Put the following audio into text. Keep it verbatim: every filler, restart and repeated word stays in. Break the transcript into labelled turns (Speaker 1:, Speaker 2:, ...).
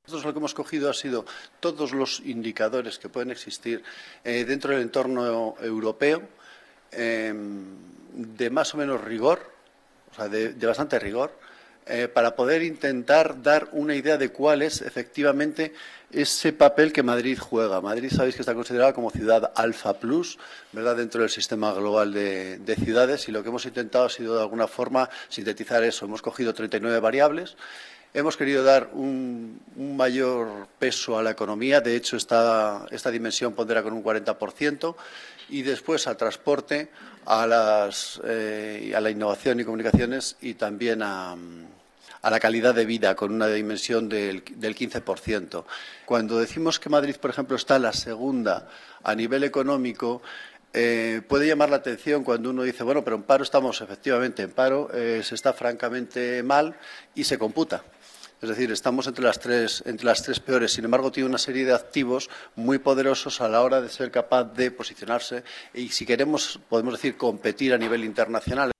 Speaker 1: Nosotros lo que hemos cogido ha sido todos los indicadores que pueden existir eh, dentro del entorno europeo eh, de más o menos rigor, o sea, de, de bastante rigor, eh, para poder intentar dar una idea de cuál es efectivamente ese papel que Madrid juega. Madrid, sabéis que está considerada como ciudad alfa plus, ¿verdad?, dentro del sistema global de, de ciudades, y lo que hemos intentado ha sido de alguna forma sintetizar eso. Hemos cogido treinta y nueve variables. Hemos querido dar un, un mayor peso a la economía, de hecho esta, esta dimensión pondera con un cuarenta por ciento, y después al transporte, a, las, eh, a la innovación y comunicaciones y también a, a la calidad de vida con una dimensión del, del quince por ciento. Cuando decimos que Madrid, por ejemplo, está la segunda a nivel económico, Eh, puede llamar la atención cuando uno dice, bueno, pero en paro estamos, efectivamente, en paro eh, se está francamente mal y se computa. Es decir, estamos entre las tres, entre las tres peores. Sin embargo, tiene una serie de activos muy poderosos a la hora de ser capaz de posicionarse y, si queremos, podemos decir, competir a nivel internacional.